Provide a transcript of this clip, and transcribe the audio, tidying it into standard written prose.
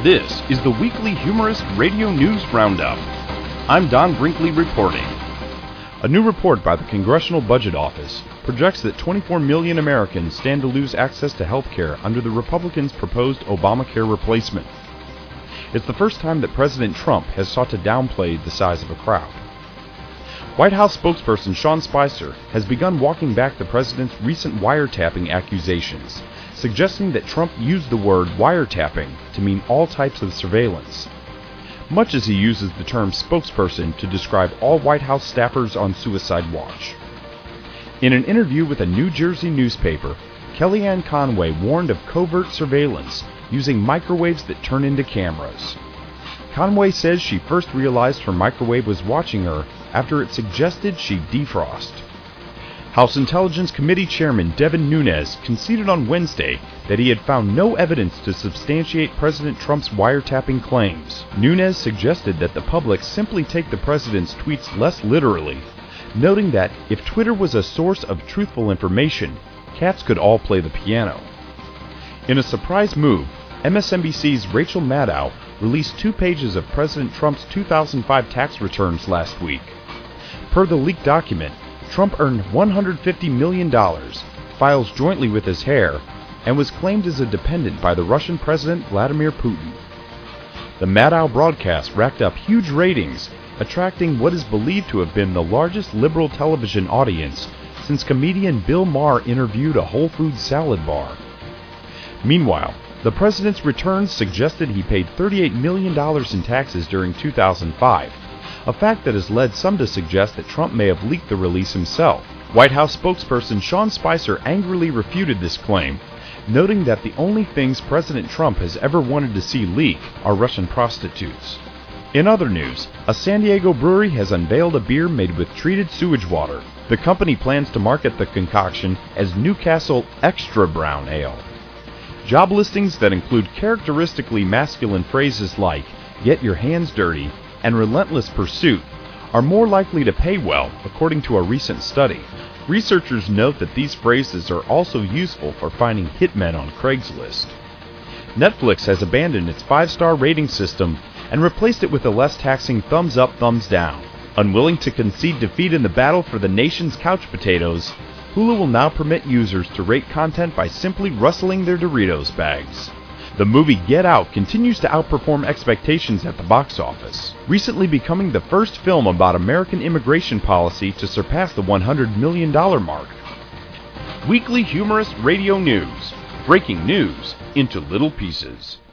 This is the weekly humorous radio news roundup. I'm Don Brinkley reporting. A new report by the Congressional Budget Office projects that 24 million Americans stand to lose access to health care under the Republicans' proposed Obamacare replacement. It's the first time that President Trump has sought to downplay the size of a crowd. White House spokesperson Sean Spicer has begun walking back the president's recent wiretapping accusations, suggesting that Trump used the word wiretapping to mean all types of surveillance, much as he uses the term spokesperson to describe all White House staffers on suicide watch. In an interview with a New Jersey newspaper, Kellyanne Conway warned of covert surveillance using microwaves that turn into cameras. Conway says she first realized her microwave was watching her after it suggested she defrost. House Intelligence Committee Chairman Devin Nunes conceded on Wednesday that he had found no evidence to substantiate President Trump's wiretapping claims. Nunes suggested that the public simply take the president's tweets less literally, noting that if Twitter was a source of truthful information, cats could all play the piano. In a surprise move, MSNBC's Rachel Maddow released 2 pages of President Trump's 2005 tax returns last week. Per the leaked document, Trump earned $150 million, files jointly with his heir, and was claimed as a dependent by the Russian President Vladimir Putin. The Maddow broadcast racked up huge ratings, attracting what is believed to have been the largest liberal television audience since comedian Bill Maher interviewed a Whole Foods salad bar. Meanwhile, the president's returns suggested he paid $38 million in taxes during 2005, a fact that has led some to suggest that Trump may have leaked the release himself. White House spokesperson Sean Spicer angrily refuted this claim, noting that the only things President Trump has ever wanted to see leak are Russian prostitutes. In other news, a San Diego brewery has unveiled a beer made with treated sewage water. The company plans to market the concoction as Newcastle Extra Brown Ale. Job listings that include characteristically masculine phrases like, "get your hands dirty," and "relentless pursuit" are more likely to pay well, according to a recent study. Researchers note that these phrases are also useful for finding hitmen on Craigslist. Netflix has abandoned its 5-star rating system and replaced it with a less taxing thumbs up, thumbs down. Unwilling to concede defeat in the battle for the nation's couch potatoes, Hulu will now permit users to rate content by simply rustling their Doritos bags. The movie Get Out continues to outperform expectations at the box office, recently becoming the first film about American immigration policy to surpass the $100 million mark. Weekly humorous radio news, breaking news into little pieces.